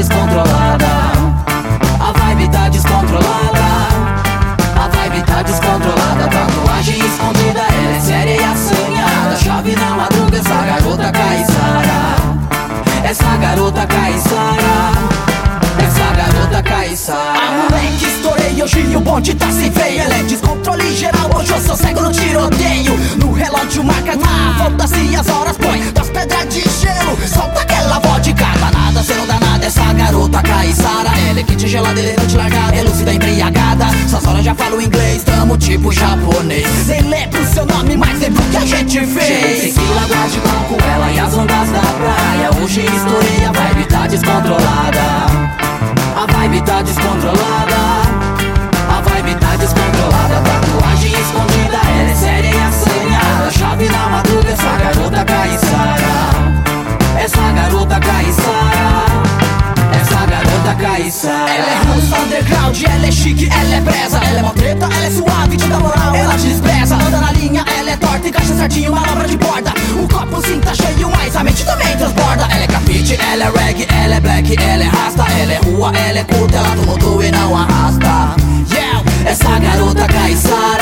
descontrolada. A vibe tá descontrolada. A vibe tá descontrolada. Tatuagem escondida, ela é séria e assanhada. Chove na madruga, essa garota Caiçara. Essa garota Caiçara. Essa garota Caiçara. A moleque estourei, hoje o bonde tá sem freio. Ela é descontrole geral, hoje eu sou cego no tiroteio. No relógio marca foda-se as horas, põe das pedras de gelo. Solta aquela vodka, danada, cê não dá nada. Essa garota Caiçara, ela é kit gelada, elegante, largada, é lúcida, embriagada. Essas horas já falo inglês, tamo tipo japonês. Nem lembro o seu nome, mas lembro o que a gente fez. Tequila, guarde com ela e as ondas da praia. Hoje estourei, a vibe tá descontrolada. A vibe tá descontrolada. A vibe tá descontrolada. Tatuagem escondida, ela é séria e assanhada. Chave na madruga, essa garota Caiçara. Essa garota Caiçara. Essa garota Caiçara. Ela é russa, underground, ela é chique, ela é presa. Ela é mó treta, ela é suave, te dá moral, ela te despreza. Anda na linha, ela é torta, encaixa certinho, manobra de borda. O copo sim tá cheio, mas a mente também transborda. Ela é grafite, ela é reggae, ela é black, ela é rasta. Ela é rua, ela é curta, ela tumultua e não arrasta. Yeah, essa garota Caiçara.